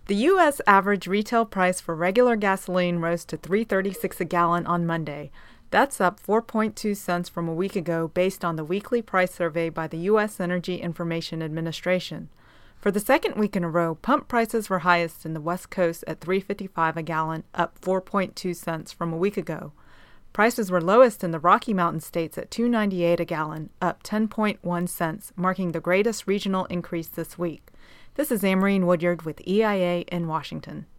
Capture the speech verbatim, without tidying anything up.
The U S average retail price for regular gasoline rose to three dollars and thirty-six cents a gallon on Monday. That's up four point two cents from a week ago based on the weekly price survey by the U S Energy Information Administration. For the second week in a row, pump prices were highest in the West Coast at three dollars and fifty-five cents a gallon, up four point two cents from a week ago. Prices were lowest in the Rocky Mountain states at two dollars and ninety-eight cents a gallon, up ten point one cents, marking the greatest regional increase this week. This is Amarine Woodyard with E I A in Washington.